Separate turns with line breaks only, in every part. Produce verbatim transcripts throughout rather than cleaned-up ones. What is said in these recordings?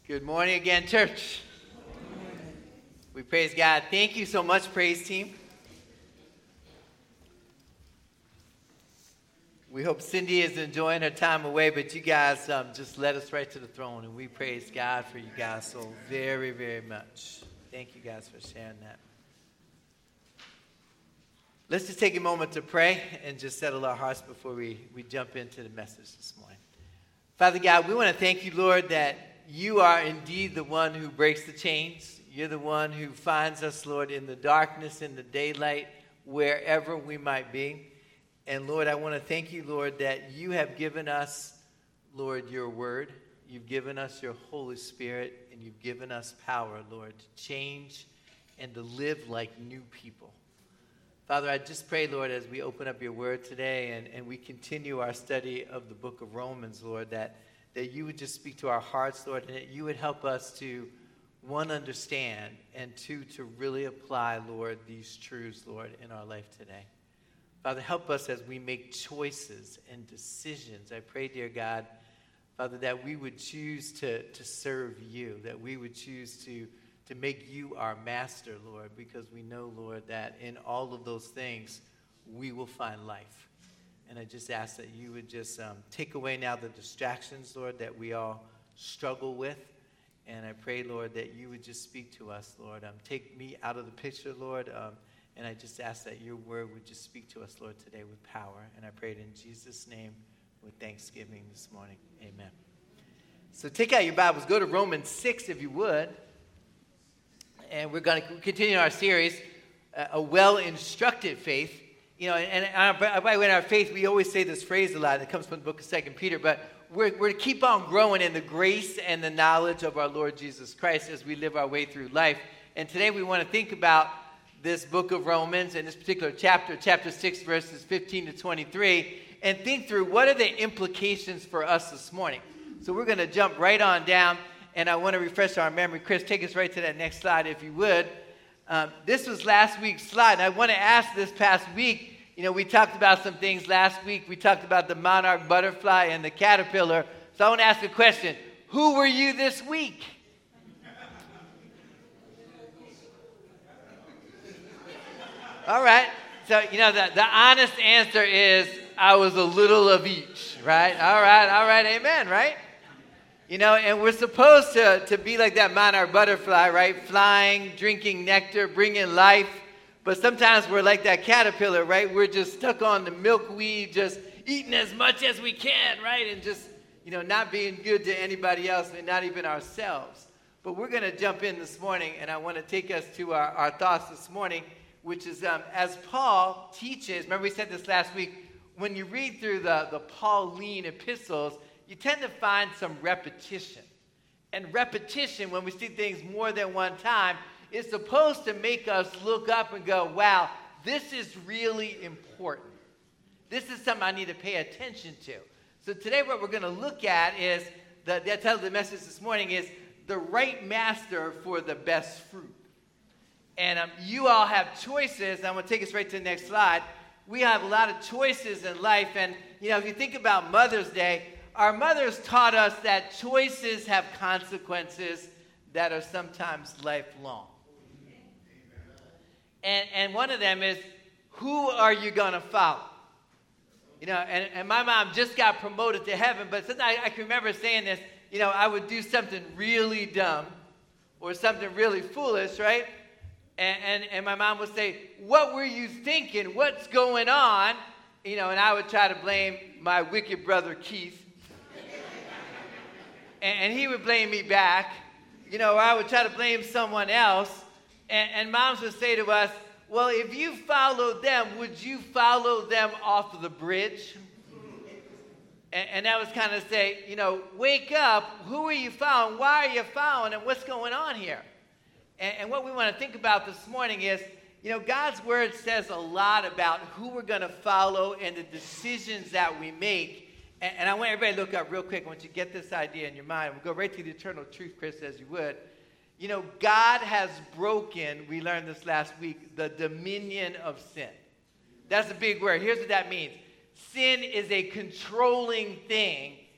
Good morning again, church. We praise God. Thank you so much, praise team. We hope Cindy is enjoying her time away, but you guys um, just led us right to the throne, and we praise God for you guys so very, very much. Thank you guys for sharing that. Let's just take a moment to pray and just settle our hearts before we, we jump into the message this morning. Father God, we want to thank you, Lord, that you are indeed the one who breaks the chains. You're the one who finds us, Lord, in the darkness, in the daylight, wherever we might be. And Lord, I want to thank you, Lord, that you have given us, Lord, your word. You've given us your Holy Spirit, and you've given us power, Lord, to change and to live like new people. Father, I just pray, Lord, as we open up your word today and, and we continue our study of the book of Romans, Lord, that that you would just speak to our hearts, Lord, and that you would help us to, one, understand, and two, to really apply, Lord, these truths, Lord, in our life today. Father, help us as we make choices and decisions. I pray, dear God, Father, that we would choose to, to serve you, that we would choose to, to make you our master, Lord, because we know, Lord, that in all of those things, we will find life. And I just ask that you would just um, take away now the distractions, Lord, that we all struggle with. And I pray, Lord, that you would just speak to us, Lord. Um, take me out of the picture, Lord. Um, and I just ask that your word would just speak to us, Lord, today with power. And I pray it in Jesus' name with thanksgiving this morning. Amen. So take out your Bibles. Go to Romans six, if you would. And we're going to continue our series, uh, A Well-Instructed Faith. You know, and, and our, by the way, in our faith, we always say this phrase a lot. It comes from the book of Second Peter. But we're, we're to keep on growing in the grace and the knowledge of our Lord Jesus Christ as we live our way through life. And today we want to think about this book of Romans and this particular chapter, chapter six, verses fifteen to twenty-three, and think through what are the implications for us this morning. So we're going to jump right on down, and I want to refresh our memory. Chris, take us right to that next slide, if you would. Um, this was last week's slide, and I want to ask this past week, you know, we talked about some things last week. We talked about the monarch butterfly and the caterpillar. So I want to ask a question. Who were you this week? All right. So, you know, the, the honest answer is I was a little of each, right? All right, all right, amen, right? You know, and we're supposed to, to be like that monarch butterfly, right? Flying, drinking nectar, bringing life. But sometimes we're like that caterpillar, right? We're just stuck on the milkweed, just eating as much as we can, right? And just, you know, not being good to anybody else and not even ourselves. But we're going to jump in this morning, and I want to take us to our, our thoughts this morning, which is um, as Paul teaches, remember we said this last week, when you read through the, the Pauline epistles, you tend to find some repetition. And repetition, when we see things more than one time, is supposed to make us look up and go, wow, this is really important. This is something I need to pay attention to. So today what we're going to look at is, the, the title of the message this morning is, The Right Master for the Best Fruit. And um, you all have choices. I'm going to take us right to the next slide. We have a lot of choices in life. And, you know, if you think about Mother's Day, our mothers taught us that choices have consequences that are sometimes lifelong. And, and one of them is, who are you going to follow? You know, and, and my mom just got promoted to heaven, but sometimes I, I can remember saying this, you know, I would do something really dumb or something really foolish, right? And, and, and my mom would say, what were you thinking? What's going on? You know, and I would try to blame my wicked brother Keith. and, and he would blame me back. You know, or I would try to blame someone else. And, and moms would say to us, well, if you followed them, would you follow them off of the bridge? And, and that was kind of say, you know, wake up. Who are you following? Why are you following? And what's going on here? And, and what we want to think about this morning is, you know, God's word says a lot about who we're going to follow and the decisions that we make. And, and I want everybody to look up real quick. Once you get this idea in your mind, we'll go right to the eternal truth, Chris, as you would. You know, God has broken, we learned this last week, the dominion of sin. That's a big word. Here's what that means. Sin is a controlling thing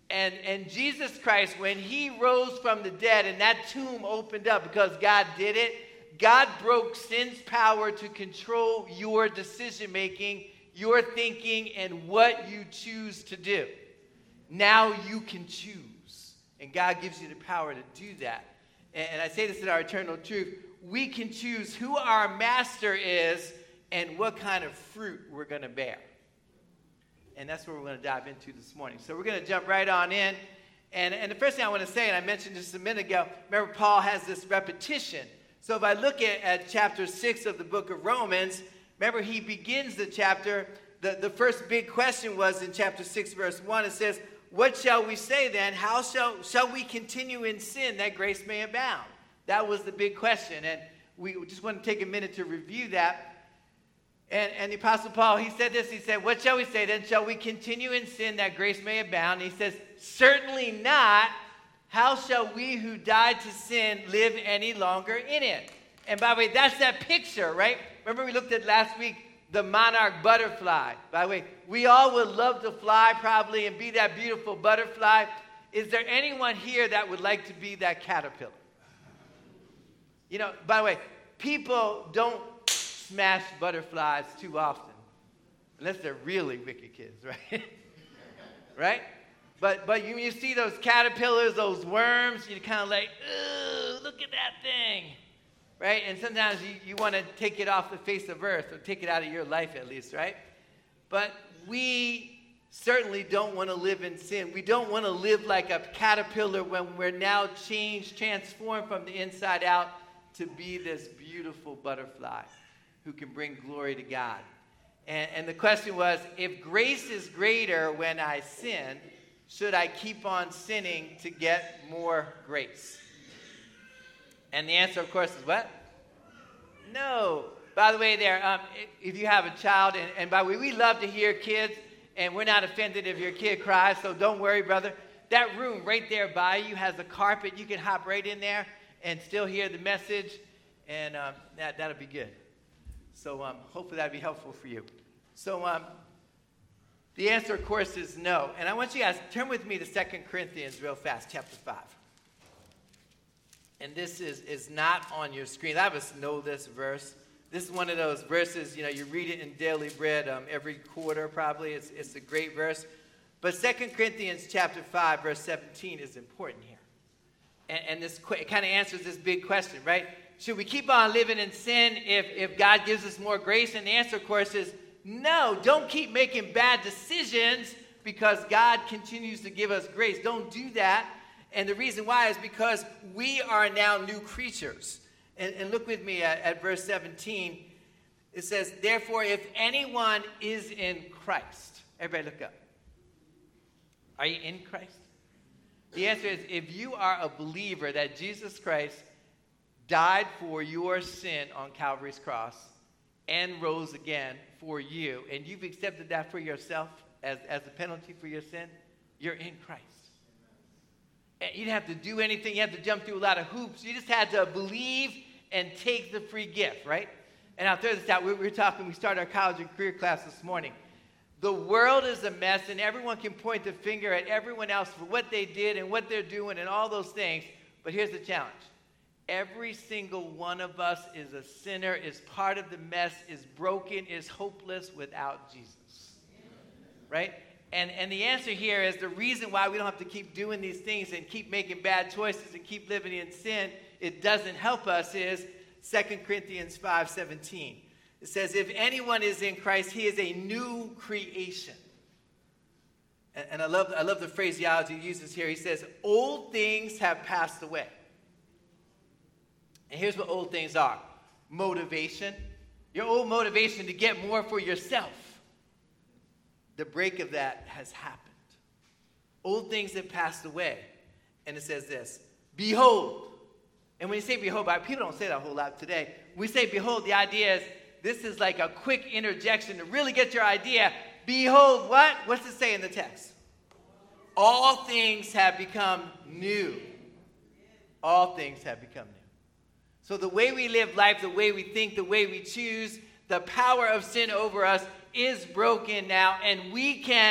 And, and Jesus Christ, when he rose from the dead and that tomb opened up because God did it, God broke sin's power to control your decision making, your thinking, and what you choose to do. Now you can choose. And God gives you the power to do that. And, and I say this in our eternal truth. We can choose who our master is and what kind of fruit we're going to bear. And that's what we're going to dive into this morning. So we're going to jump right on in. And, and the first thing I want to say, and I mentioned just a minute ago, remember Paul has this repetition. So if I look at, at chapter six of the book of Romans, remember he begins the chapter, the, the first big question was in chapter six, verse one. It says, what shall we say then? How shall, shall we continue in sin that grace may abound? That was the big question. And we just want to take a minute to review that. And, and the Apostle Paul, he said this, he said, what shall we say then? Shall we continue in sin that grace may abound? And he says, certainly not. How shall we who died to sin live any longer in it? And by the way, that's that picture, right? Remember we looked at last week, the monarch butterfly. By the way, we all would love to fly probably and be that beautiful butterfly. Is there anyone here that would like to be that caterpillar? You know, by the way, people don't smash butterflies too often, unless they're really wicked kids, right? Right? But but you, you see those caterpillars, those worms, you're kind of like, ooh, look at that thing, right? And sometimes you, you want to take it off the face of earth, or take it out of your life at least, right? But we certainly don't want to live in sin. We don't want to live like a caterpillar when we're now changed, transformed from the inside out to be this beautiful butterfly who can bring glory to God. And, and the question was, if grace is greater when I sin, should I keep on sinning to get more grace? And the answer, of course, is what? No. By the way, there, um, if you have a child, and, and by the way, we love to hear kids, and we're not offended if your kid cries, so don't worry, brother. That room right there by you has a carpet. You can hop right in there and still hear the message, and um, that, that'll be good. So um, hopefully that'll be helpful for you. So um, the answer, of course, is no. And I want you guys to turn with me to Second Corinthians real fast, chapter five. And this is, is not on your screen. I of us know this verse. This is one of those verses, you know, you read it in Daily Bread um, every quarter probably. It's, it's a great verse. But Second Corinthians chapter five, verse seventeen is important here. And, and this it kind of answers this big question, right? Should we keep on living in sin if, if God gives us more grace? And the answer, of course, is no. Don't keep making bad decisions because God continues to give us grace. Don't do that. And the reason why is because we are now new creatures. And, and look with me at, at verse seventeen. It says, therefore, if anyone is in Christ. Everybody look up. Are you in Christ? The answer is, if you are a believer that Jesus Christ died for your sin on Calvary's cross and rose again for you, and you've accepted that for yourself as, as a penalty for your sin, you're in Christ. And you didn't have to do anything. You have to jump through a lot of hoops. You just had to believe and take the free gift, right? And I'll throw this out. We were talking, we started our college and career class this morning. The world is a mess, and everyone can point the finger at everyone else for what they did and what they're doing and all those things. But here's the challenge. Every single one of us is a sinner, is part of the mess, is broken, is hopeless without Jesus. Right? And, and the answer here is the reason why we don't have to keep doing these things and keep making bad choices and keep living in sin, it doesn't help us, is Second Corinthians five seventeen. It says, if anyone is in Christ, he is a new creation. And, and I love I love the phraseology he uses here. He says, old things have passed away. And here's what old things are. Motivation. Your old motivation to get more for yourself. The break of that has happened. Old things have passed away. And it says this, behold. And when you say behold, people don't say that a whole lot today. When we say behold, the idea is this is like a quick interjection to really get your idea. Behold, what? What's it say in the text? All things have become new. All things have become new. So the way we live life, the way we think, the way we choose, the power of sin over us is broken now, and we can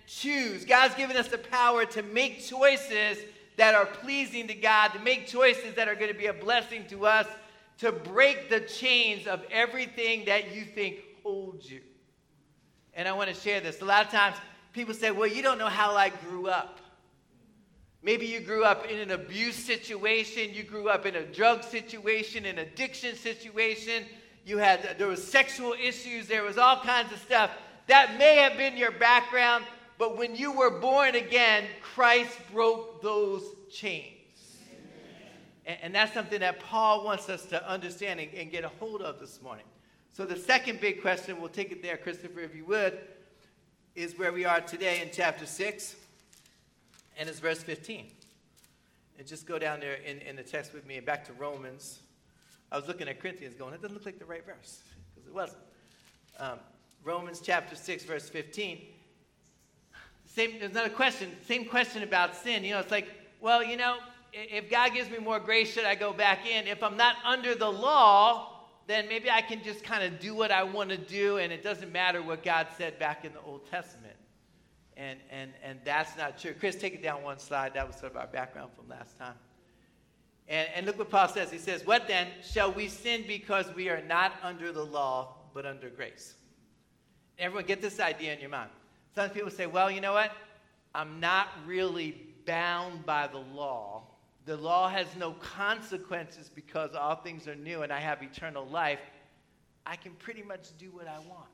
choose. God's given us the power to make choices that are pleasing to God, to make choices that are going to be a blessing to us, to break the chains of everything that you think holds you. And I want to share this. A lot of times people say, well, you don't know how I grew up. Maybe you grew up in an abuse situation. You grew up in a drug situation, an addiction situation. You had, there was sexual issues. There was all kinds of stuff. That may have been your background, but when you were born again, Christ broke those chains. And, and that's something that Paul wants us to understand and, and get a hold of this morning. So the second big question, we'll take it there, Christopher, if you would, is where we are today in chapter six, and it's verse fifteen. And just go down there in, in the text with me and back to Romans. I was looking at Corinthians going, that doesn't look like the right verse, because it wasn't. Um, Romans chapter six, verse fifteen. Same, there's another question, same question about sin. You know, it's like, well, you know, if God gives me more grace, should I go back in? If I'm not under the law, then maybe I can just kind of do what I want to do, and it doesn't matter what God said back in the Old Testament. And and and that's not true. Chris, take it down one slide. That was sort of our background from last time. And, and look what Paul says. He says, what then? Shall we sin because we are not under the law, but under grace? Everyone get this idea in your mind. Some people say, well, you know what? I'm not really bound by the law. The law has no consequences because all things are new and I have eternal life. I can pretty much do what I want.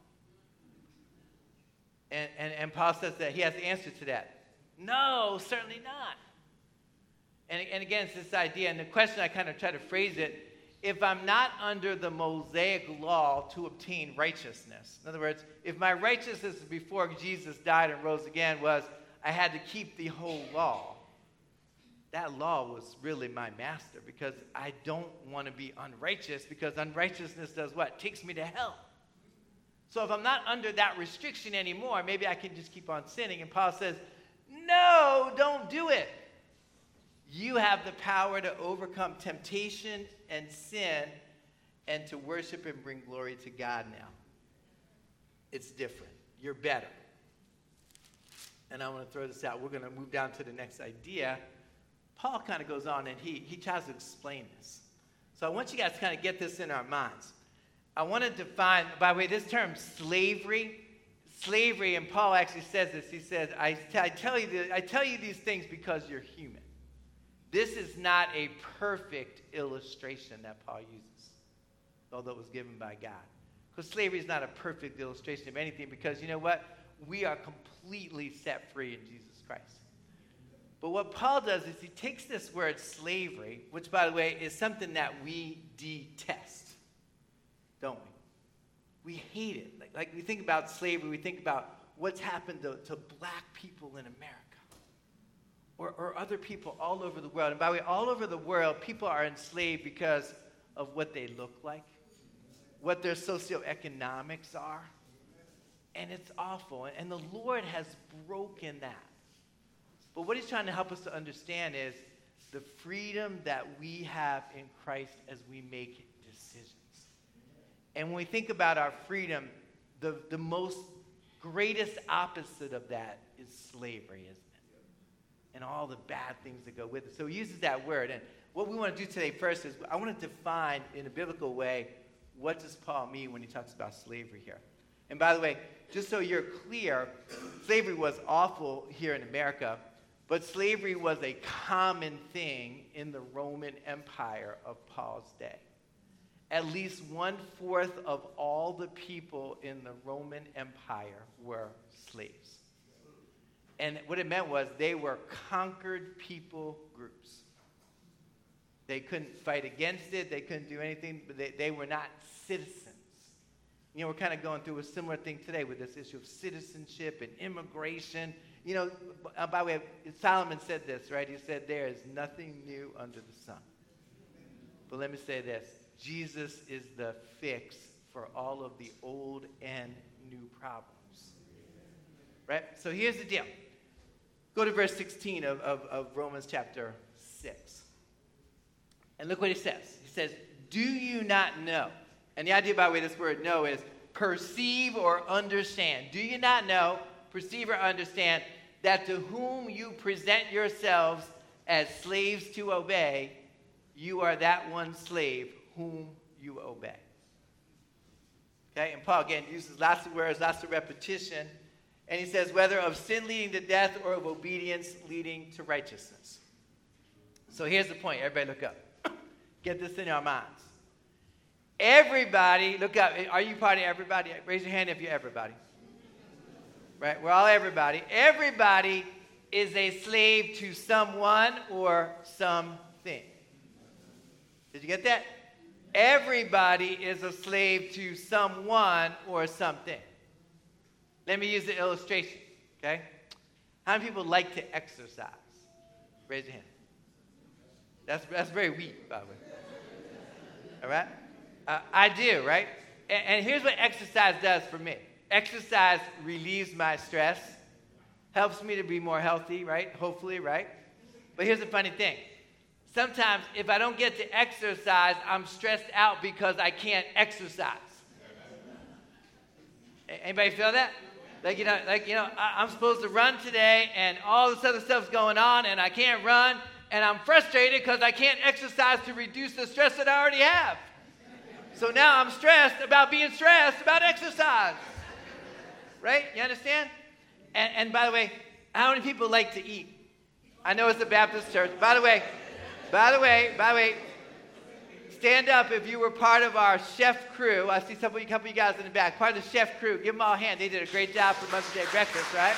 And, and, and Paul says that he has the answer to that. No, certainly not. And, and again, it's this idea, and the question I kind of try to phrase it, if I'm not under the Mosaic law to obtain righteousness. In other words, if my righteousness before Jesus died and rose again was I had to keep the whole law, that law was really my master because I don't want to be unrighteous because unrighteousness does what? Takes me to hell. So if I'm not under that restriction anymore, maybe I can just keep on sinning. And Paul says, no, don't do it. You have the power to overcome temptation and sin and to worship and bring glory to God now. It's different. You're better. And I want to throw this out. We're going to move down to the next idea. Paul kind of goes on and he, he tries to explain this. So I want you guys to kind of get this in our minds. I want to define, by the way, this term slavery, slavery, and Paul actually says this. He says, I, t- I, tell you th- I tell you these things because you're human. This is not a perfect illustration that Paul uses, although it was given by God. Because slavery is not a perfect illustration of anything because, you know what? We are completely set free in Jesus Christ. But what Paul does is he takes this word slavery, which, by the way, is something that we detest, don't we? We hate it. Like, like we think about slavery, we think about what's happened to, to black people in America. Or, or other people all over the world. And by the way, all over the world, people are enslaved because of what they look like, what their socioeconomics are. And it's awful. And the Lord has broken that. But what he's trying to help us to understand is the freedom that we have in Christ as we make decisions. And when we think about our freedom, the, the most greatest opposite of that is slavery, isn't it? And all the bad things that go with it. So he uses that word. And what we want to do today first is I want to define in a biblical way what does Paul mean when he talks about slavery here. And by the way, just so you're clear, slavery was awful here in America, but slavery was a common thing in the Roman Empire of Paul's day. At least one-fourth of all the people in the Roman Empire were slaves. And what it meant was they were conquered people groups. They couldn't fight against it. They couldn't do anything. But they, they were not citizens. You know, we're kind of going through a similar thing today with this issue of citizenship and immigration. You know, uh, by the way, Solomon said this, right? He said, there is nothing new under the sun. But let me say this. Jesus is the fix for all of the old and new problems. Right? So here's the deal. Go to verse sixteen of, of, of Romans chapter six. And look what he says. He says, do you not know? And the idea, by the way, this word know is perceive or understand. Do you not know, perceive or understand that to whom you present yourselves as slaves to obey, you are that one slave whom you obey. Okay, and Paul again uses lots of words, lots of repetition, and he says whether of sin leading to death or of obedience leading to righteousness. So here's the point. Everybody look up. Get this in our minds. Everybody, look up. Are you part of everybody? Raise your hand if you're everybody. Right? We're all everybody. Everybody is a slave to someone or something. Did you get that? Everybody is a slave to someone or something. Let me use the illustration, okay? How many people like to exercise? Raise your hand. That's, that's very weak, by the way. All right? Uh, I do, right? And, and here's what exercise does for me. Exercise relieves my stress, helps me to be more healthy, right? Hopefully, right? But here's the funny thing. Sometimes if I don't get to exercise, I'm stressed out because I can't exercise. Anybody feel that? Like, you know, like, you know, I, I'm supposed to run today and all this other stuff's going on and I can't run and I'm frustrated because I can't exercise to reduce the stress that I already have. So now I'm stressed about being stressed about exercise. Right? You understand? And, and by the way, how many people like to eat? I know it's a Baptist church. By the way, by the way, by the way, stand up if you were part of our chef crew. I see some of you, couple of you guys in the back. Part of the chef crew. Give them all a hand. They did a great job for Mother's Day breakfast, right?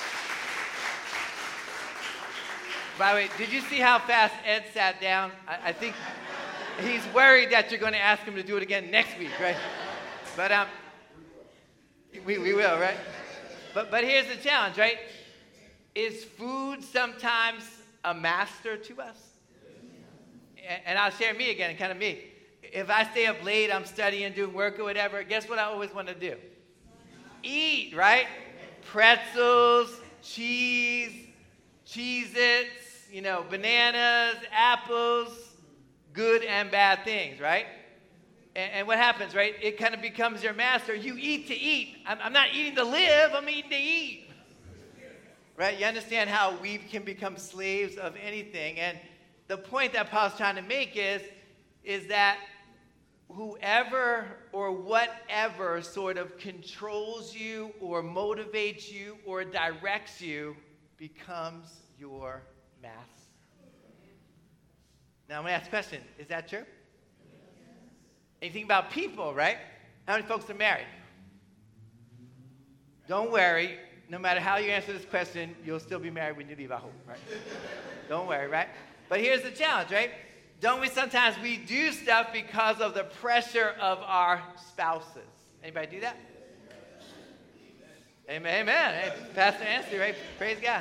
By the way, did you see how fast Ed sat down? I, I think he's worried that you're going to ask him to do it again next week, right? But um, we, we will, right? But but here's the challenge, right? Is food sometimes a master to us? And I'll share me again, kind of me. If I stay up late, I'm studying, doing work or whatever, guess what I always want to do? Eat, right? Pretzels, cheese, Cheez-Its, you know, bananas, apples, good and bad things, right? And, and what happens, right? It kind of becomes your master. You eat to eat. I'm, I'm not eating to live, I'm eating to eat. Right? You understand how we can become slaves of anything. And the point that Paul's trying to make is, is that whoever or whatever sort of controls you or motivates you or directs you becomes your master. Now, I'm going to ask a question. Is that true? Anything about people, right? How many folks are married? Don't worry. No matter how you answer this question, you'll still be married when you leave, I hope, right? Don't worry, right? But here's the challenge, right? Don't we sometimes we do stuff because of the pressure of our spouses? Anybody do that? Amen, amen. Hey, Pastor Anthony, right? Praise God.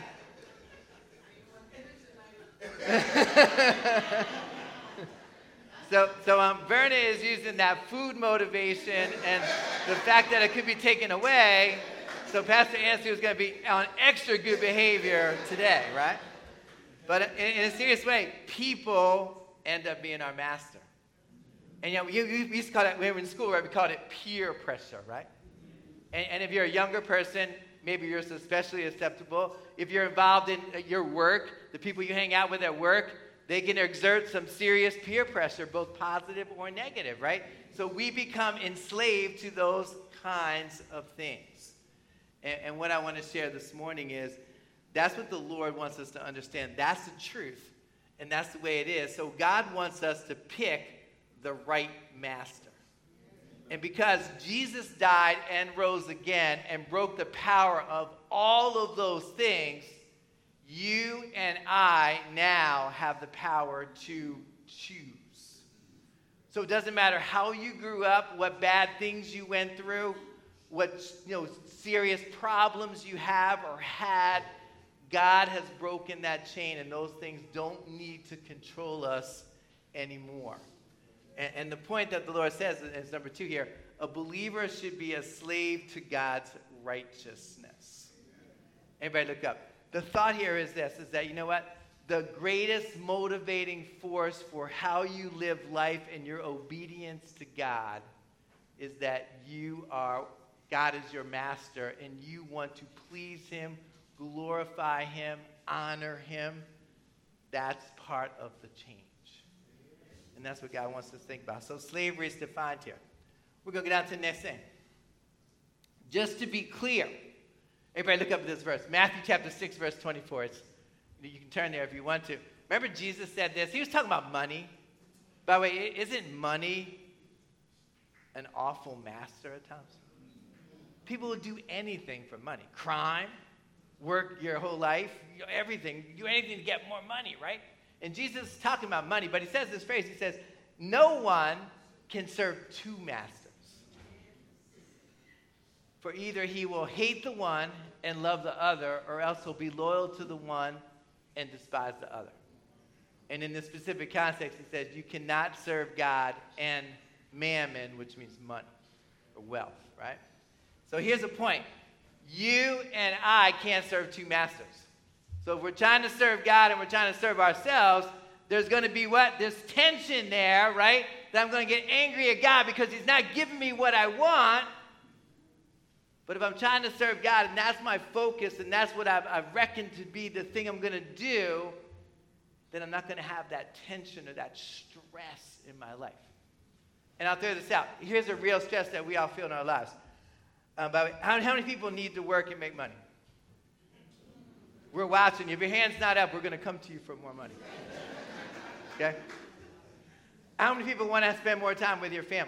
so, so um, Verna is using that food motivation and the fact that it could be taken away. So Pastor Anthony was going to be on extra good behavior today, right? But in, in a serious way, people end up being our master. And you know, we, we used to call it, when we were in school, right, we called it peer pressure, right? And, and if you're a younger person, maybe you're especially acceptable. If you're involved in your work, the people you hang out with at work, they can exert some serious peer pressure, both positive or negative, right? So we become enslaved to those kinds of things. And, and what I want to share this morning is, that's what the Lord wants us to understand. That's the truth, and that's the way it is. So God wants us to pick the right master. And because Jesus died and rose again and broke the power of all of those things, you and I now have the power to choose. So it doesn't matter how you grew up, what bad things you went through, what, you know, serious problems you have or had. God has broken that chain, and those things don't need to control us anymore. And, and the point that the Lord says is number two here, a believer should be a slave to God's righteousness. Everybody look up. The thought here is this, is that, you know what? The greatest motivating force for how you live life and your obedience to God is that you are God is your master and you want to please him, glorify him, honor him, that's part of the change. And that's what God wants us to think about. So slavery is defined here. We're going to get down to the next thing. Just to be clear, everybody look up at this verse. Matthew chapter six, verse twenty-four. It's, you can turn there if you want to. Remember Jesus said this? He was talking about money. By the way, isn't money an awful master at times? People will do anything for money. Crime, work your whole life, everything. Do anything to get more money, right? And Jesus is talking about money, but he says this phrase. He says, no one can serve two masters. For either he will hate the one and love the other, or else he'll be loyal to the one and despise the other. And in this specific context, he says, you cannot serve God and mammon, which means money or wealth, right? So here's the point. You and I can't serve two masters. So if we're trying to serve God and we're trying to serve ourselves, there's going to be what? This tension there, right? That I'm going to get angry at God because he's not giving me what I want. But if I'm trying to serve God and that's my focus and that's what I've, I've reckoned to be the thing I'm going to do, then I'm not going to have that tension or that stress in my life. And I'll throw this out. Here's a real stress that we all feel in our lives. Um, by the way, how, how many people need to work and make money? We're watching. If your hand's not up, we're going to come to you for more money. Okay? How many people want to spend more time with your family?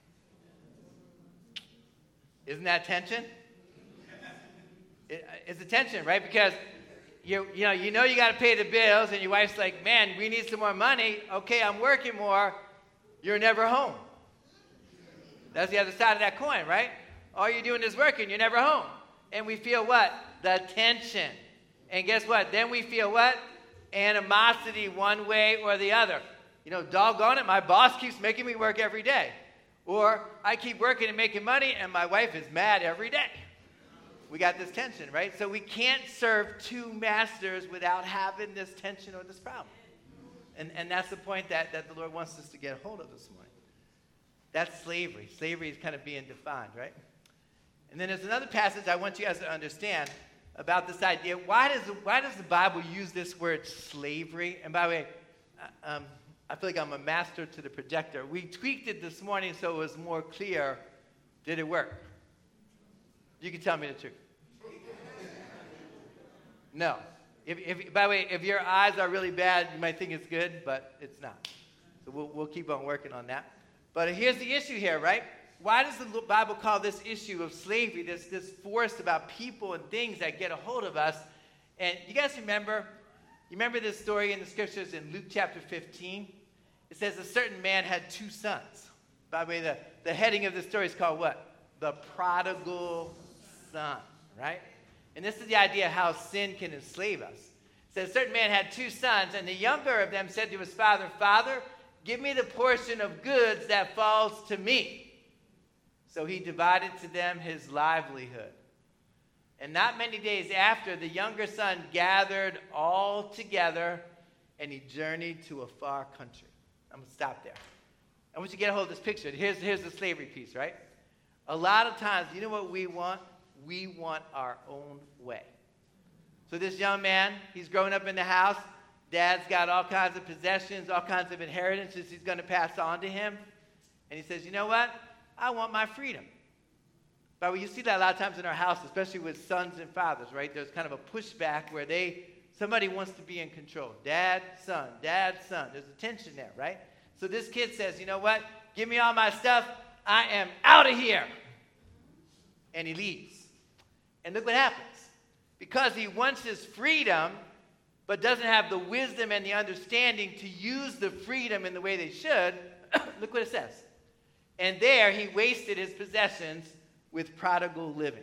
Isn't that tension? It, it's a tension, right? Because you you know you know you got to pay the bills, and your wife's like, "Man, we need some more money." Okay, I'm working more. You're never home. That's the other side of that coin, right? All you're doing is working. You're never home, and we feel what? The tension. And guess what? Then we feel what? Animosity one way or the other. You know, doggone it, my boss keeps making me work every day. Or I keep working and making money, and my wife is mad every day. We got this tension, right? So we can't serve two masters without having this tension or this problem. And, and that's the point that, that the Lord wants us to get a hold of this morning. That's slavery. Slavery is kind of being defined, right? And then there's another passage I want you guys to understand about this idea. Why does the, why does the Bible use this word slavery? And by the way, um, I feel like I'm a master to the projector. We tweaked it this morning so it was more clear. Did it work? You can tell me the truth. No. If, if, by the way, if your eyes are really bad, you might think it's good, but it's not. So we'll, we'll keep on working on that. But here's the issue here, right? Why does the Bible call this issue of slavery, this, this force about people and things that get a hold of us? And you guys remember, you remember this story in the scriptures in Luke chapter fifteen? It says a certain man had two sons. By the way, the, the heading of the story is called what? The prodigal son, right? And this is the idea of how sin can enslave us. It says a certain man had two sons, and the younger of them said to his father, "Father, give me the portion of goods that falls to me." So he divided to them his livelihood. And not many days after, the younger son gathered all together, and he journeyed to a far country. I'm going to stop there. I want you to get a hold of this picture. Here's, here's the slavery piece, right? A lot of times, you know what we want? We want our own way. So this young man, he's growing up in the house. Dad's got all kinds of possessions, all kinds of inheritances he's going to pass on to him. And he says, you know what? I want my freedom. But you see that a lot of times in our house, especially with sons and fathers, right? There's kind of a pushback where they, somebody wants to be in control. Dad, son, dad, son. There's a tension there, right? So this kid says, you know what? Give me all my stuff. I am out of here. And he leaves. And look what happens. Because he wants his freedom, but doesn't have the wisdom and the understanding to use the freedom in the way they should, look what it says. And there he wasted his possessions with prodigal living.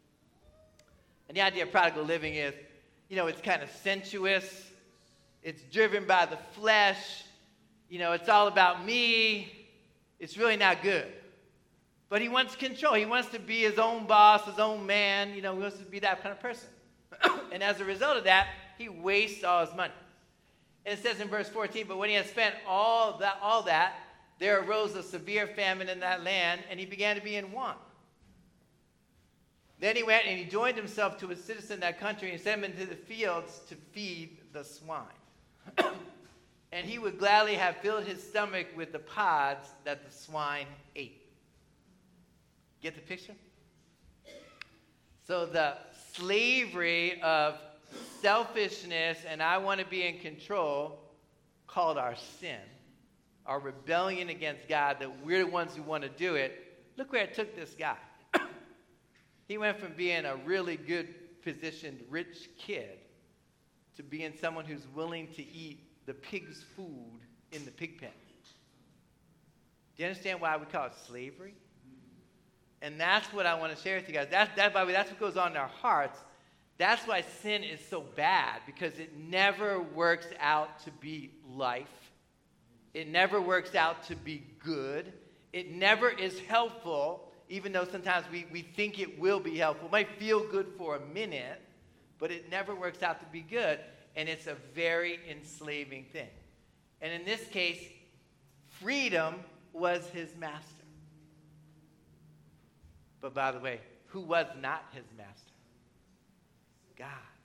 And the idea of prodigal living is, you know, it's kind of sensuous. It's driven by the flesh. You know, it's all about me. It's really not good. But he wants control. He wants to be his own boss, his own man. You know, he wants to be that kind of person. And as a result of that, he wastes all his money. And it says in verse fourteen, but when he had spent all that, all that, there arose a severe famine in that land, and he began to be in want. Then he went and he joined himself to a citizen of that country and sent him into the fields to feed the swine. And he would gladly have filled his stomach with the pods that the swine ate. Get the picture? So the slavery of selfishness and I want to be in control, called our sin, our rebellion against God, that we're the ones who want to do it. Look where it took this guy. He went from being a really good positioned rich kid to being someone who's willing to eat the pig's food in the pig pen. Do you understand why we call it slavery? And that's what I want to share with you guys. That's, that, by the way, that's what goes on in our hearts. That's why sin is so bad, because it never works out to be life. It never works out to be good. It never is helpful, even though sometimes we, we think it will be helpful. It might feel good for a minute, but it never works out to be good. And it's a very enslaving thing. And in this case, freedom was his master. But by the way, who was not his master? God.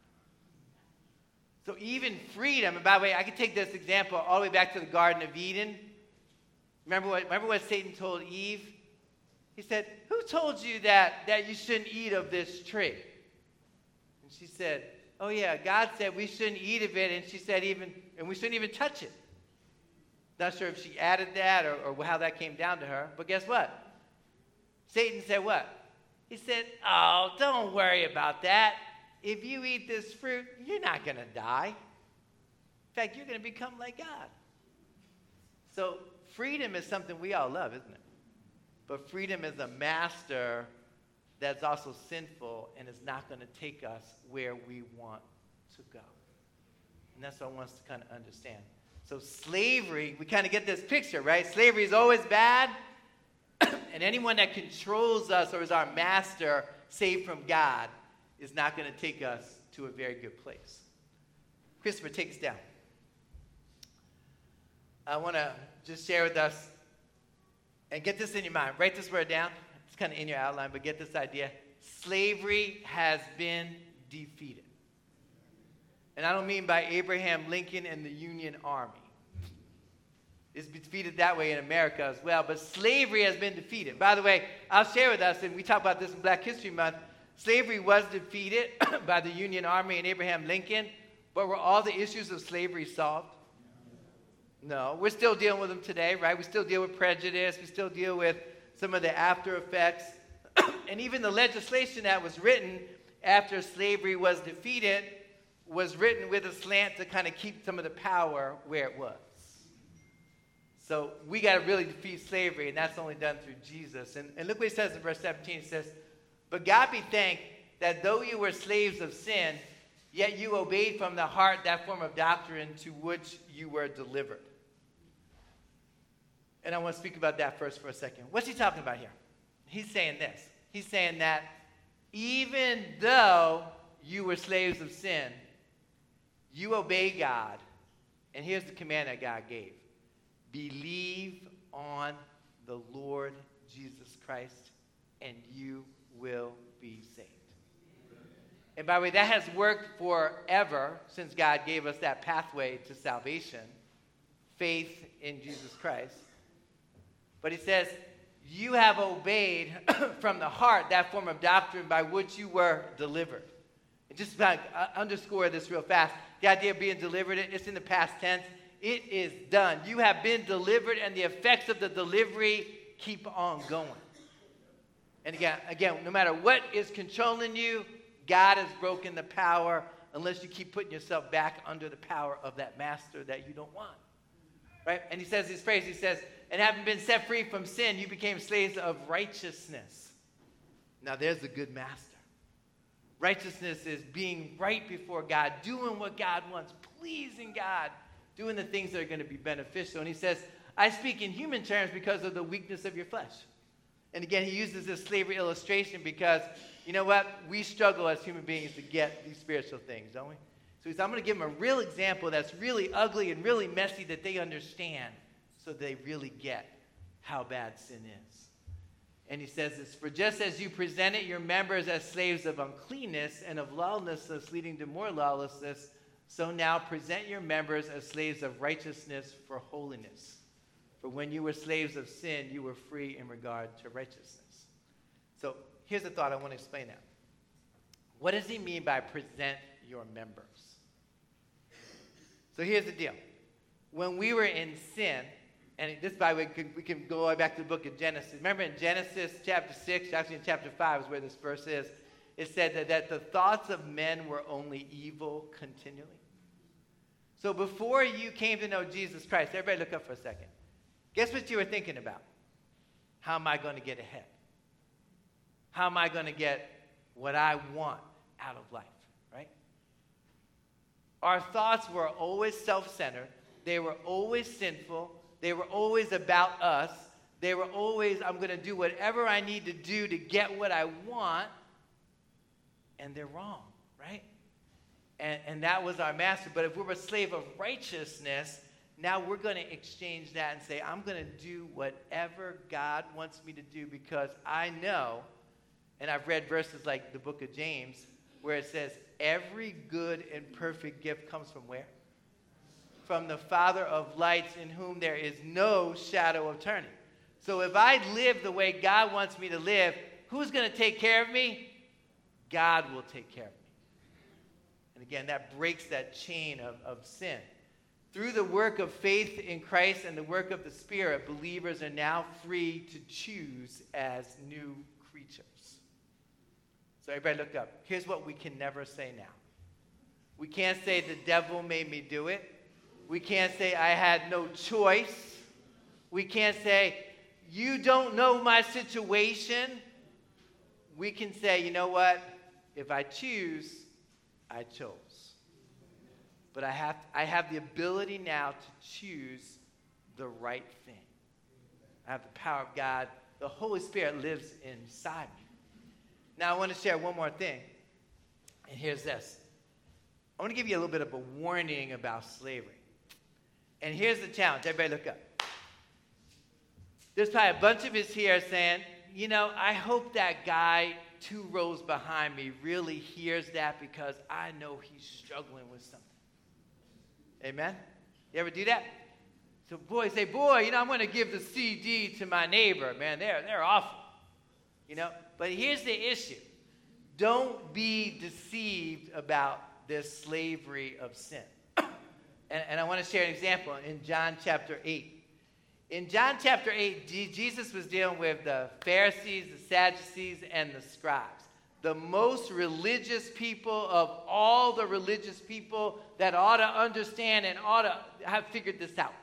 So even freedom, and by the way, I can take this example all the way back to the Garden of Eden. Remember what, remember what Satan told Eve? He said, who told you that, that you shouldn't eat of this tree? And she said, oh yeah, God said we shouldn't eat of it, and she said even, and we shouldn't even touch it. Not sure if she added that or, or how that came down to her, but guess what? Satan said what? He said, oh, don't worry about that. If you eat this fruit, you're not going to die. In fact, you're going to become like God. So freedom is something we all love, isn't it? But freedom is a master that's also sinful and is not going to take us where we want to go. And that's what I want us to kind of understand. So slavery, we kind of get this picture, right? Slavery is always bad. And anyone that controls us or is our master, saved from God, is not going to take us to a very good place. Christopher, take us down. I want to just share with us, and get this in your mind. Write this word down. It's kind of in your outline, but get this idea. Slavery has been defeated. And I don't mean by Abraham Lincoln and the Union Army. It's defeated that way in America as well, but slavery has been defeated. By the way, I'll share with us, and we talk about this in Black History Month, slavery was defeated by the Union Army and Abraham Lincoln, but were all the issues of slavery solved? No. We're still dealing with them today, right? We still deal with prejudice. We still deal with some of the after effects. And even the legislation that was written after slavery was defeated was written with a slant to kind of keep some of the power where it was. So we got to really defeat slavery, and that's only done through Jesus. And, and look what he says in verse seventeen. He says, but God be thanked that though you were slaves of sin, yet you obeyed from the heart that form of doctrine to which you were delivered. And I want to speak about that first for a second. What's he talking about here? He's saying this. He's saying that even though you were slaves of sin, you obey God. And here's the command that God gave. Believe on the Lord Jesus Christ, and you will be saved. And by the way, that has worked forever since God gave us that pathway to salvation, faith in Jesus Christ. But he says, you have obeyed from the heart that form of doctrine by which you were delivered. And just to underscore this real fast, the idea of being delivered, it's in the past tense. It is done. You have been delivered, and the effects of the delivery keep on going. And again, again, no matter what is controlling you, God has broken the power unless you keep putting yourself back under the power of that master that you don't want. Right? And he says this phrase, he says, and having been set free from sin, you became slaves of righteousness. Now there's the good master. Righteousness is being right before God, doing what God wants, pleasing God, doing the things that are going to be beneficial. And he says, I speak in human terms because of the weakness of your flesh. And again, he uses this slavery illustration because, you know what? We struggle as human beings to get these spiritual things, don't we? So he says, I'm going to give them a real example that's really ugly and really messy that they understand so they really get how bad sin is. And he says this, for just as you presented your members as slaves of uncleanness and of lawlessness leading to more lawlessness, so now present your members as slaves of righteousness for holiness. For when you were slaves of sin, you were free in regard to righteousness. So here's the thought I want to explain now. What does he mean by present your members? So here's the deal. When we were in sin, and this, by the way, we can, we can go back to the book of Genesis. Remember in Genesis chapter six, actually in chapter five is where this verse is, it said that, that the thoughts of men were only evil continually. So before you came to know Jesus Christ, everybody look up for a second. Guess what you were thinking about? How am I going to get ahead? How am I going to get what I want out of life, right? Our thoughts were always self-centered. They were always sinful. They were always about us. They were always, I'm going to do whatever I need to do to get what I want. And they're wrong, right? And, and that was our master. But if we were a slave of righteousness, now we're going to exchange that and say, I'm going to do whatever God wants me to do because I know, and I've read verses like the book of James, where it says, every good and perfect gift comes from where? From the Father of lights, in whom there is no shadow of turning. So if I live the way God wants me to live, who's going to take care of me? God will take care of me. And again, that breaks that chain of, of sin. Through the work of faith in Christ and the work of the Spirit, believers are now free to choose as new creatures. So everybody look up. Here's what we can never say now. We can't say the devil made me do it. We can't say I had no choice. We can't say you don't know my situation. We can say, you know what? If I choose, I chose. But I have, I have the ability now to choose the right thing. I have the power of God. The Holy Spirit lives inside me. Now I want to share one more thing. And here's this. I want to give you a little bit of a warning about slavery. And here's the challenge. Everybody look up. There's probably a bunch of us here saying, you know, I hope that guy two rows behind me really hears that because I know he's struggling with something. Amen? You ever do that? So boys say, boy, you know, I'm going to give the C D to my neighbor. Man, they're, they're awful. You know? But here's the issue. Don't be deceived about this slavery of sin. And, and I want to share an example in John chapter eight. In John chapter eight, G- Jesus was dealing with the Pharisees, the Sadducees, and the scribes. The most religious people of all the religious people that ought to understand and ought to have figured this out.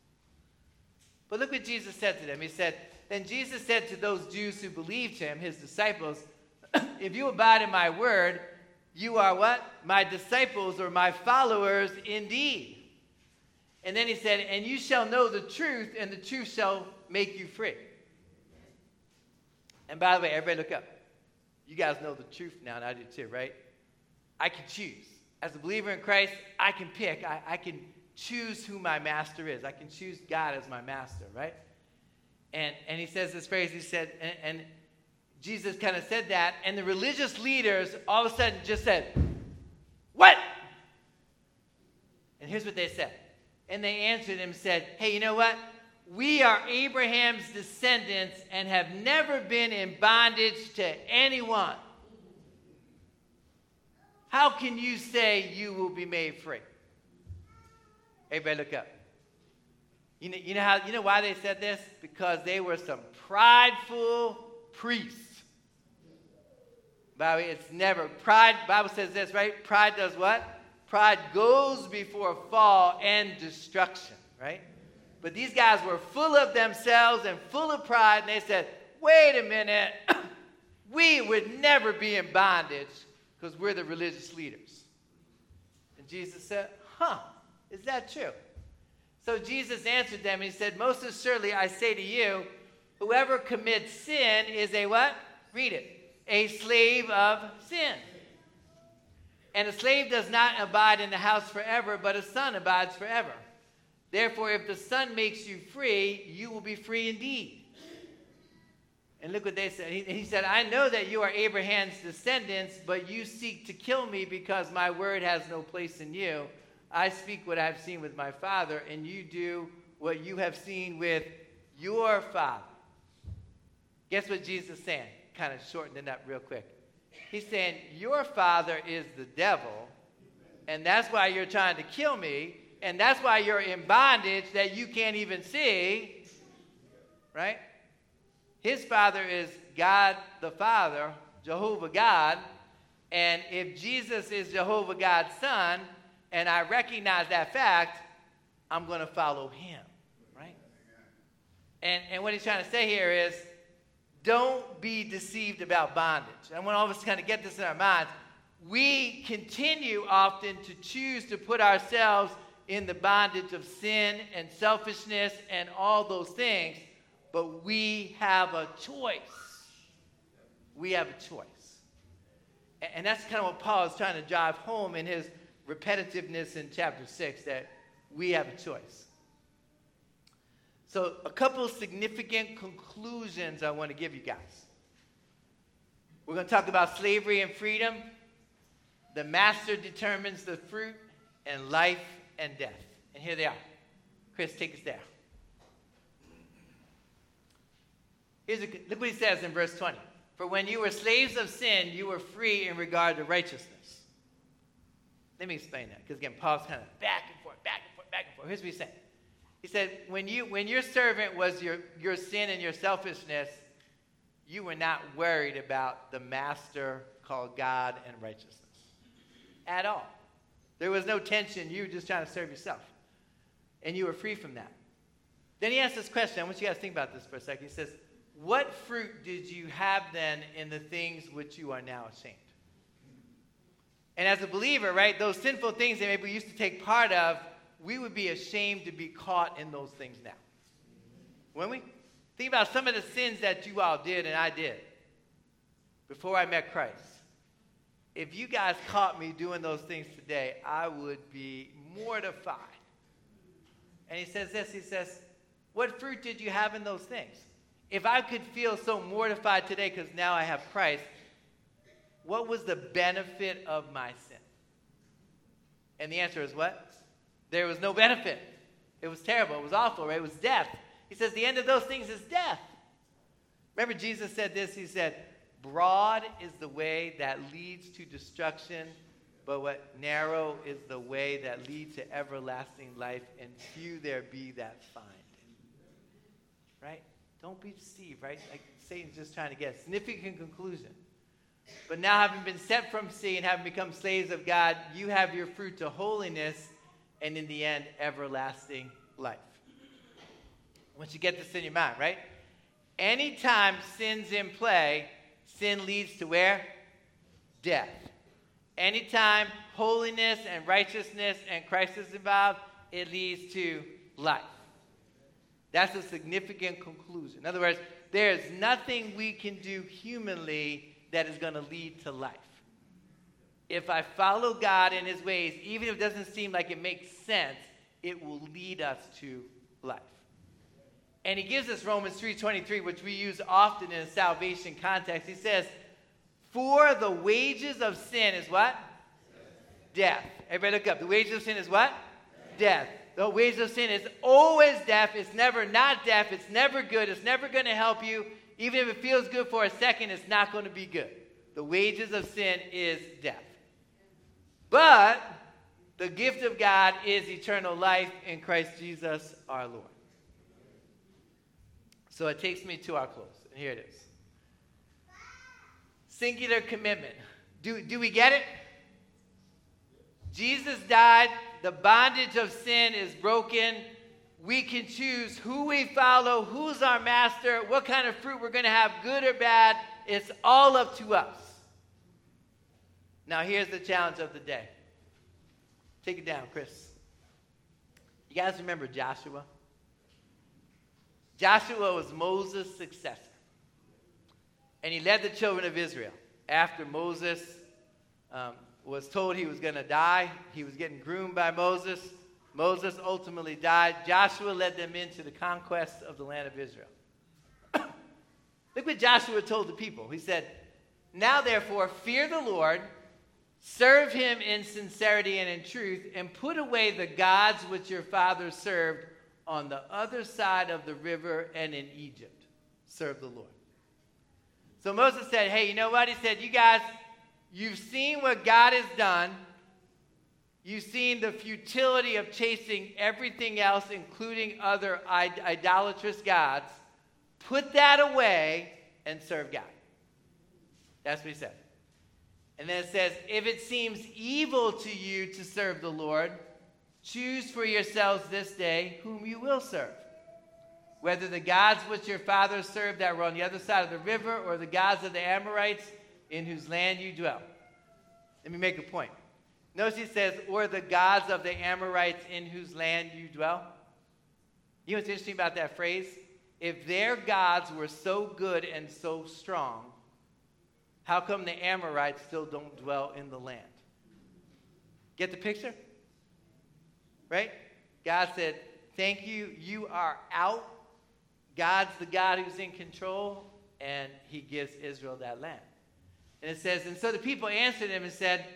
But look what Jesus said to them. He said, then Jesus said to those Jews who believed him, his disciples, if you abide in my word, you are what? My disciples or my followers indeed. And then he said, and you shall know the truth, and the truth shall make you free. And by the way, everybody look up. You guys know the truth now, and I do too, right? I can choose. As a believer in Christ, I can pick. I, I can choose who my master is. I can choose God as my master, right? And, and he says this phrase, he said, and, and Jesus kind of said that, and the religious leaders all of a sudden just said, what? And here's what they said. And they answered him and said, hey, you know what? We are Abraham's descendants and have never been in bondage to anyone. How can you say you will be made free? Everybody look up. You know, you know how you know why they said this? Because they were some prideful priests. By the way, it's never pride. Bible says this, right? Pride does what? Pride goes before a fall and destruction, right? But these guys were full of themselves and full of pride, and they said, wait a minute, we would never be in bondage because we're the religious leaders. And Jesus said, huh, is that true? So Jesus answered them, and he said, most assuredly I say to you, whoever commits sin is a what? Read it. A slave of sin. And a slave does not abide in the house forever, but a son abides forever. Therefore, if the Son makes you free, you will be free indeed. And look what they said. He, he said, I know that you are Abraham's descendants, but you seek to kill me because my word has no place in you. I speak what I have seen with my father, and you do what you have seen with your father. Guess what Jesus is saying? Kind of shortening it up real quick. He's saying, your father is the devil, and that's why you're trying to kill me, and that's why you're in bondage that you can't even see, right? His father is God the Father, Jehovah God, and if Jesus is Jehovah God's son, and I recognize that fact, I'm going to follow him, right? And, and what he's trying to say here is, don't be deceived about bondage. I want all of us to kind of get this in our minds. We continue often to choose to put ourselves in the bondage of sin and selfishness and all those things, but we have a choice. We have a choice. And that's kind of what Paul is trying to drive home in his repetitiveness in chapter six, that we have a choice. So a couple of significant conclusions I want to give you guys. We're going to talk about slavery and freedom. The master determines the fruit, and life and death. And here they are. Chris, take us there. Here's a, look what he says in verse twenty. For when you were slaves of sin, you were free in regard to righteousness. Let me explain that, because again, Paul's kind of back and forth, back and forth, back and forth. Here's what he's saying. He said, when you when your servant was your, your sin and your selfishness, you were not worried about the master called God and righteousness at all. There was no tension. You were just trying to serve yourself. And you were free from that. Then he asks this question. I want you guys to think about this for a second. He says, what fruit did you have then in the things which you are now ashamed? And as a believer, right, those sinful things that maybe we used to take part of, we would be ashamed to be caught in those things now. Wouldn't we? Think about some of the sins that you all did and I did before I met Christ. If you guys caught me doing those things today, I would be mortified. And he says this, he says, what fruit did you have in those things? If I could feel so mortified today because now I have Christ, what was the benefit of my sin? And the answer is what? There was no benefit. It was terrible. It was awful, right? It was death. He says the end of those things is death. Remember Jesus said this, he said, broad is the way that leads to destruction, but what narrow is the way that leads to everlasting life, and few there be that find it. Right? Don't be deceived, right? Like Satan's just trying to get a significant conclusion. But now having been set from sin, having become slaves of God, you have your fruit to holiness, and in the end, everlasting life. Once you get this in your mind, right? Anytime sin's in play, sin leads to where? Death. Anytime holiness and righteousness and Christ is involved, it leads to life. That's a significant conclusion. In other words, there's nothing we can do humanly that is going to lead to life. If I follow God in his ways, even if it doesn't seem like it makes sense, it will lead us to life. And he gives us Romans three twenty-three, which we use often in a salvation context. He says, for the wages of sin is what? Death. Everybody look up. The wages of sin is what? Death. The wages of sin is always death. It's never not death. It's never good. It's never going to help you. Even if it feels good for a second, it's not going to be good. The wages of sin is death. But the gift of God is eternal life in Christ Jesus our Lord. So it takes me to our close. And here it is. Singular commitment. Do, do we get it? Jesus died. The bondage of sin is broken. We can choose who we follow, who's our master, what kind of fruit we're going to have, good or bad. It's all up to us. Now here's the challenge of the day. Take it down, Chris. You guys remember Joshua? Joshua was Moses' successor. And he led the children of Israel. After Moses um, was told he was going to die, he was getting groomed by Moses. Moses ultimately died. Joshua led them into the conquest of the land of Israel. Look what Joshua told the people. He said, now therefore, fear the Lord, serve him in sincerity and in truth, and put away the gods which your fathers served on the other side of the river and in Egypt. Serve the Lord. So Moses said, hey, you know what? He said, you guys, you've seen what God has done. You've seen the futility of chasing everything else, including other id- idolatrous gods. Put that away and serve God. That's what he said. And then it says, if it seems evil to you to serve the Lord, choose for yourselves this day whom you will serve. Whether the gods which your fathers served that were on the other side of the river, or the gods of the Amorites in whose land you dwell. Let me make a point. Notice he says, or the gods of the Amorites in whose land you dwell. You know what's interesting about that phrase? If their gods were so good and so strong, how come the Amorites still don't dwell in the land? Get the picture? Right? God said, thank you, you are out. God's the God who's in control, and he gives Israel that land. And it says, and so the people answered him and said,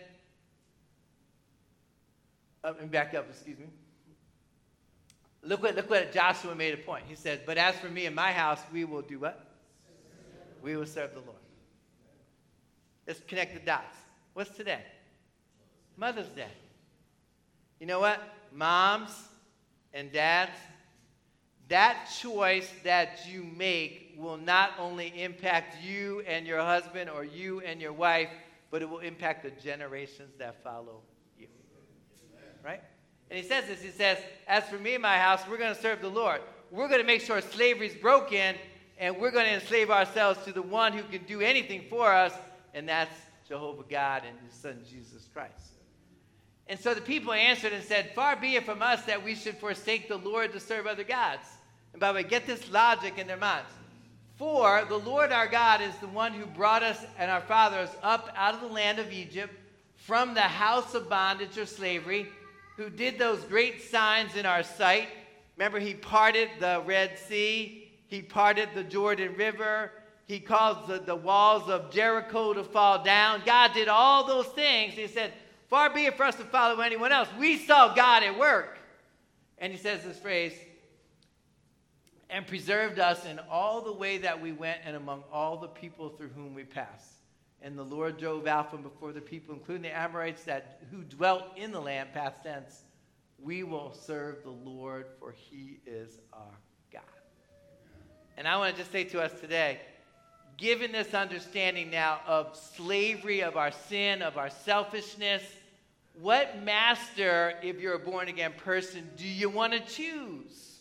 uh, and back up, excuse me. Look what, look what Joshua made a point. He said, but as for me and my house, we will do what? We will serve the Lord. Let's connect the dots. What's today? Mother's Day. You know what? Moms and dads, that choice that you make will not only impact you and your husband or you and your wife, but it will impact the generations that follow you. Right? And he says this, he says, as for me and my house, we're going to serve the Lord. We're going to make sure slavery's broken, and we're going to enslave ourselves to the one who can do anything for us, and that's Jehovah God and his son Jesus Christ. And so the people answered and said, far be it from us that we should forsake the Lord to serve other gods. And by the way, get this logic in their minds. For the Lord our God is the one who brought us and our fathers up out of the land of Egypt from the house of bondage or slavery, who did those great signs in our sight. Remember, he parted the Red Sea. He parted the Jordan River. He caused the, the walls of Jericho to fall down. God did all those things. He said, far be it for us to follow anyone else. We saw God at work. And he says this phrase, and preserved us in all the way that we went and among all the people through whom we passed. And the Lord drove out from before the people, including the Amorites that who dwelt in the land, past tense. We will serve the Lord, for he is our God. And I want to just say to us today, given this understanding now of slavery, of our sin, of our selfishness, what master, if you're a born-again person, do you want to choose?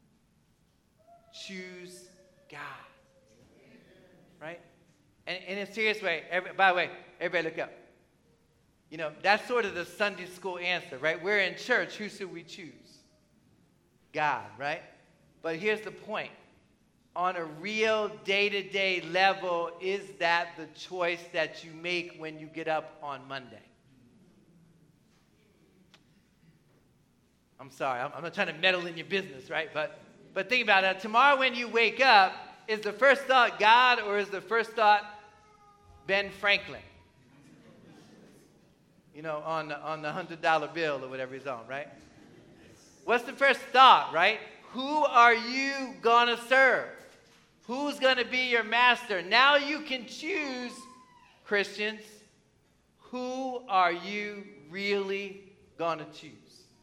Choose God. Right? And in a serious way, every, by the way, everybody look up. You know, that's sort of the Sunday school answer, right? We're in church. Who should we choose? God, right? But here's the point. On a real day-to-day level, is that the choice that you make when you get up on Monday? I'm sorry, I'm, I'm not trying to meddle in your business, right? But, but think about it. Tomorrow when you wake up, is the first thought God, or is the first thought Ben Franklin? You know, on the, on the one hundred dollar bill or whatever he's on, right? What's the first thought, right? Who are you going to serve? Who's going to be your master? Now you can choose, Christians, who are you really going to choose?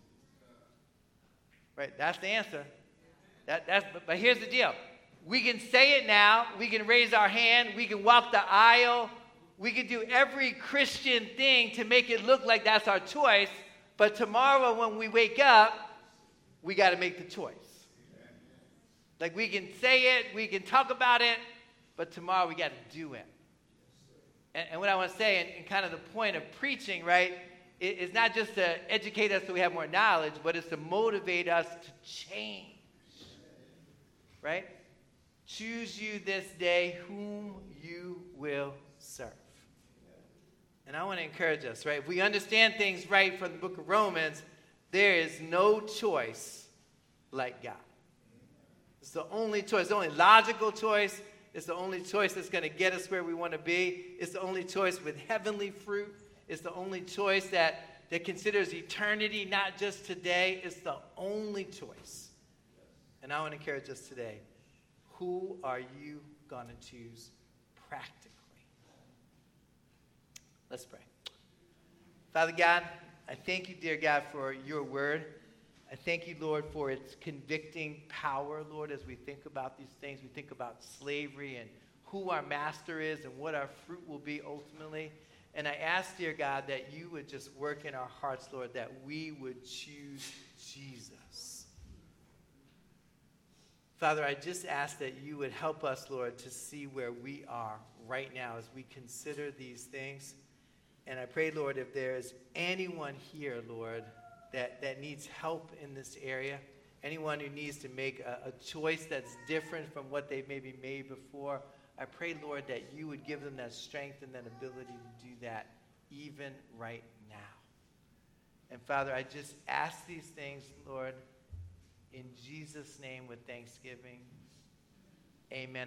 Right, that's the answer. That, that's, but, but here's the deal. We can say it now. We can raise our hand. We can walk the aisle. We can do every Christian thing to make it look like that's our choice. But tomorrow when we wake up, we got to make the choice. Like we can say it, we can talk about it, but tomorrow we got to do it. And, and what I want to say, and, and kind of the point of preaching, right, it, it's not just to educate us so we have more knowledge, but it's to motivate us to change. Right? Choose you this day whom you will serve. And I want to encourage us, right? If we understand things right from the book of Romans, there is no choice like God. It's the only choice, the only logical choice. It's the only choice that's going to get us where we want to be. It's the only choice with heavenly fruit. It's the only choice that, that considers eternity, not just today. It's the only choice. And I want to encourage us today. Who are you going to choose practically? Let's pray. Father God, I thank you, dear God, for your word. I thank you, Lord, for its convicting power, Lord, as we think about these things. We think about slavery and who our master is and what our fruit will be ultimately. And I ask, dear God, that you would just work in our hearts, Lord, that we would choose Jesus. Father, I just ask that you would help us, Lord, to see where we are right now as we consider these things. And I pray, Lord, if there's anyone here, Lord, that, that needs help in this area, anyone who needs to make a, a choice that's different from what they've maybe made before, I pray, Lord, that you would give them that strength and that ability to do that even right now. And Father, I just ask these things, Lord, in Jesus' name with thanksgiving. Amen.